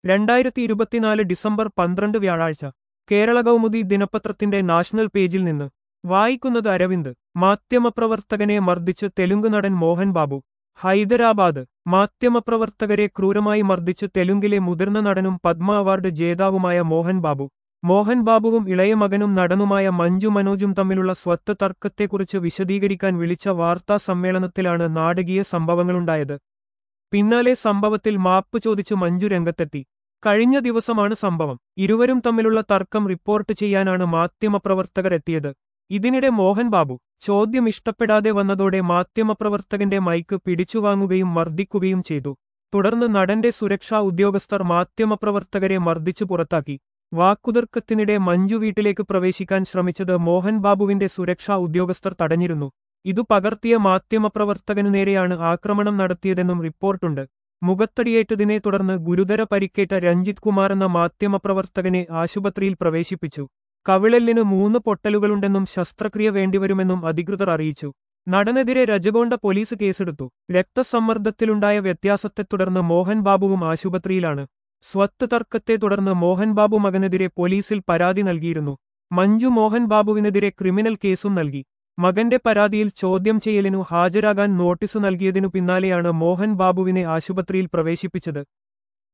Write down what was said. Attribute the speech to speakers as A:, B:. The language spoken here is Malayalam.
A: 2024 ഡിസംബർ 12 വ്യാഴാഴ്ച കേരള കൗമുദി ദിനപത്രത്തിന്റെ നാഷണൽ പേജിൽ നിന്ന് വായിക്കുന്നത് അരവിന്ദ്. മാധ്യമപ്രവർത്തകനെ മർദ്ദിച്ച് തെലുങ്ക് നടൻ മോഹൻ ബാബു. ഹൈദരാബാദ്. മാധ്യമപ്രവർത്തകരെ ക്രൂരമായി മർദ്ദിച്ച് തെലുങ്കിലെ മുതിർന്ന നടനും പദ്മ അവാർഡ് ജേതാവുമായ മോഹൻ ബാബു. മോഹൻ ബാബുവും ഇളയ മകനും നടനുമായ മഞ്ജു മനോജും തമ്മിലുള്ള സ്വത്ത് തർക്കത്തെക്കുറിച്ച് വിശദീകരിക്കാൻ വിളിച്ച വാർത്താ സമ്മേളനത്തിലാണ് നാടകീയ സംഭവങ്ങളുണ്ടായത്. പിന്നാലെ സംഭവത്തിൽ മാപ്പ് ചോദിച്ച് മഞ്ജു രംഗത്തെത്തി. കഴിഞ്ഞ ദിവസമാണ് സംഭവം. ഇരുവരും തമ്മിലുള്ള തർക്കം റിപ്പോർട്ട് ചെയ്യാനാണ് മാധ്യമപ്രവർത്തകർ എത്തിയത്. ഇതിനിടെ മോഹൻ ബാബു ചോദ്യം ഇഷ്ടപ്പെടാതെ വന്നതോടെ മാധ്യമപ്രവർത്തകന്റെ മൈക്ക് പിടിച്ചുവാങ്ങുകയും മർദ്ദിക്കുകയും ചെയ്തു. തുടർന്ന് നടന്റെ സുരക്ഷാ ഉദ്യോഗസ്ഥർ മാധ്യമപ്രവർത്തകരെ മർദ്ദിച്ചു പുറത്താക്കി. വാക്കുതർക്കത്തിനിടെ മഞ്ജു വീട്ടിലേക്ക് പ്രവേശിക്കാൻ ശ്രമിച്ചത് മോഹൻ ബാബുവിന്റെ സുരക്ഷാ ഉദ്യോഗസ്ഥർ തടഞ്ഞിരുന്നു. ഇതു പകർത്തിയ മാധ്യമപ്രവർത്തകനു നേരെയാണ് ആക്രമണം നടത്തിയതെന്നും റിപ്പോർട്ടുണ്ട്. മുഖത്തടിയേറ്റതിനെ തുടർന്ന് ഗുരുതര പരിക്കേറ്റ രഞ്ജിത് കുമാർ എന്ന മാധ്യമപ്രവർത്തകനെ ആശുപത്രിയിൽ പ്രവേശിപ്പിച്ചു. കവിളെല്ലിന് 3 പൊട്ടലുകളുണ്ടെന്നും ശസ്ത്രക്രിയ വേണ്ടിവരുമെന്നും അധികൃതർ അറിയിച്ചു. നടനെതിരെ രജഗോണ്ട പോലീസ് കേസെടുത്തു. രക്തസമ്മർദ്ദത്തിലുണ്ടായ വ്യത്യാസത്തെ തുടർന്ന് മോഹൻ ബാബുവും ആശുപത്രിയിലാണ്. സ്വത്ത് തർക്കത്തെ തുടർന്ന് മോഹൻ ബാബു മകനെതിരെ പോലീസിൽ പരാതി നൽകിയിരുന്നു. മഞ്ജു മോഹൻ ബാബുവിനെതിരെ ക്രിമിനൽ കേസും നൽകി. മകന്റെ പരാതിയിൽ ചോദ്യം ചെയ്യലിനു ഹാജരാകാൻ നോട്ടീസ് നൽകിയതിനു പിന്നാലെയാണ് മോഹൻ ബാബുവിനെ ആശുപത്രിയിൽ പ്രവേശിപ്പിച്ചത്.